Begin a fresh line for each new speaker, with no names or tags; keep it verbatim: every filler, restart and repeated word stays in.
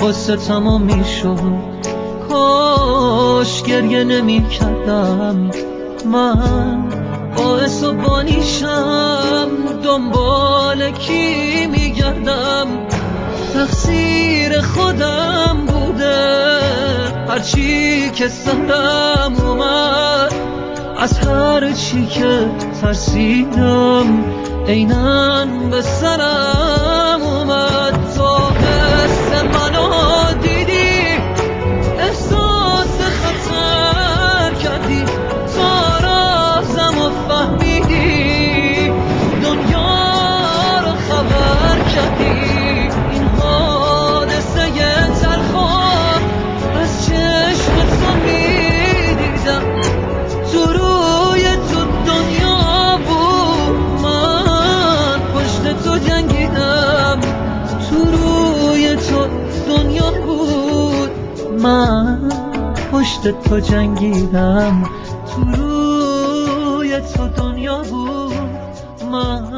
قصه تمام میشد. کاش گریه نمی کردم، من باعث و بانیشم، دنبال کی میگردم؟ تقصیر خودم بوده، هرچی که سرم اومد، از هر چی که ترسیدم عیناً به سرم اومد. تو حس منو دیدی، احساس خطر کردی، تا رازمو فهمیدی، دنیا رو خبر کردی. این حادثه تلخو از چشم تو میدیدم، تو روی تو دنیا بود، من پشت تو جنگیدم. تو روی تو دنیا بود، من پشت تو جنگیدم. تو روی تو دنیا بود، من